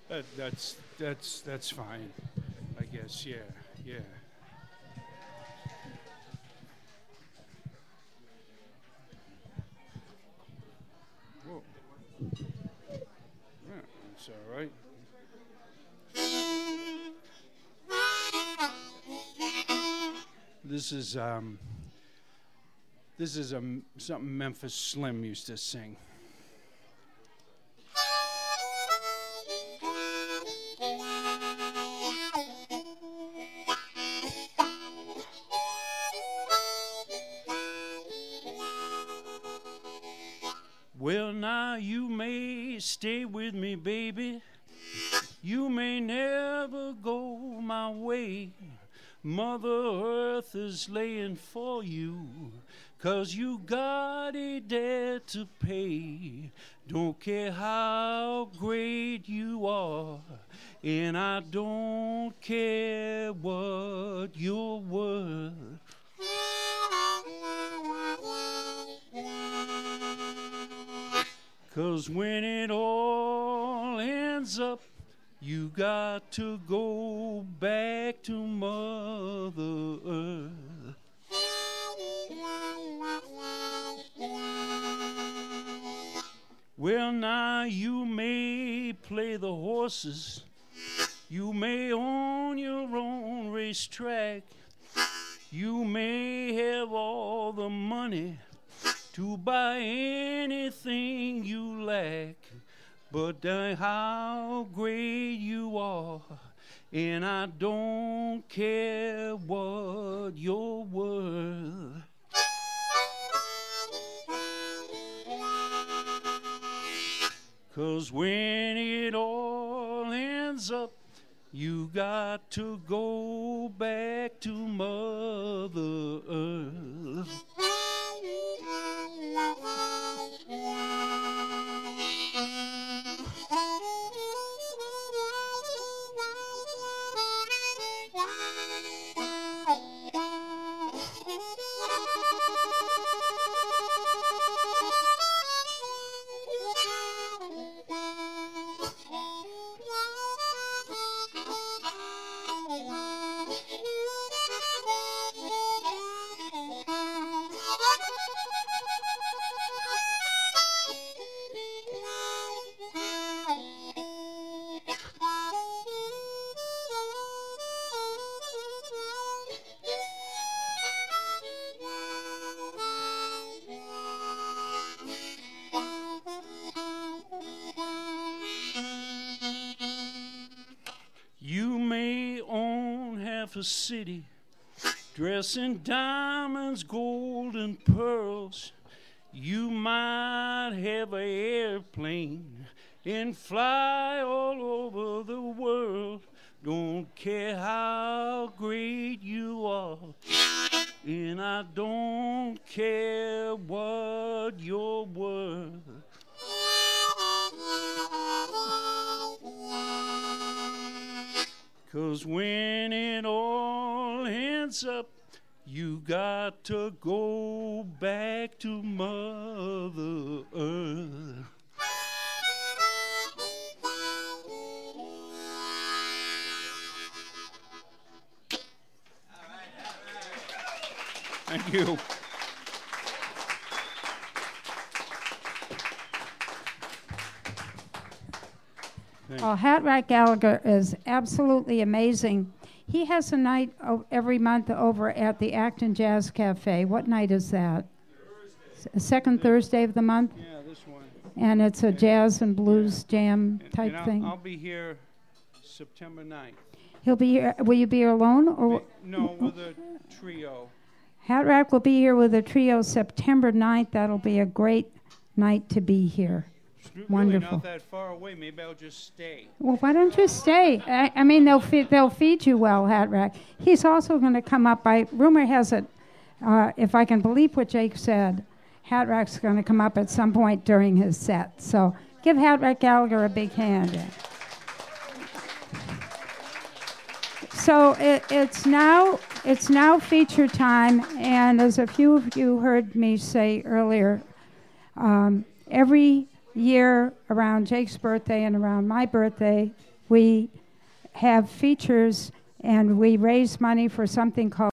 That's fine, I guess. Yeah, yeah. Whoa. Yeah, that's all right. This is something Memphis Slim used to sing. Well, now you may stay with me, baby. You may never go my way. Mother Earth is laying for you, 'cause you got a debt to pay. Don't care how great you are, and I don't care what you're worth. 'Cause when it all ends up, you got to go back to Mother Earth. Well, now you may play the horses, you may own your own racetrack, you may have all the money to buy anything you lack, but how great you are, and I don't care what you're worth. 'Cause when it all ends up, you got to go back to Mother Earth. You may own half a city, dressed in diamonds, gold, and pearls. You might have an airplane and fly all over the world. Don't care how great you are, and I don't care what you're worth. 'Cause when it all ends up, you got to go back to Mother Earth. Thank you. Hat-Rat Gallagher is absolutely amazing. He has a night every month over at the Acton Jazz Cafe. What night is that? Second Thursday of the month? Yeah, this one. And it's a jazz and blues jam type thing? I'll be here September 9th. He'll be here. Will you be here alone? Or No, with a trio. Hat-Rat will be here with a trio September 9th. That'll be a great night to be here. Really Wonderful. not that far away. Maybe I'll just stay. Well, why don't you stay? I mean, they'll feed you well, Hat-Rat. He's also going to come up. Rumor has it, if I can believe what Jake said, Hat-Rat's going to come up at some point during his set. So give Hat-Rat Gallagher a big hand. So it's now feature time, and as a few of you heard me say earlier, every year around Jake's birthday and around my birthday, we have features and we raise money for something called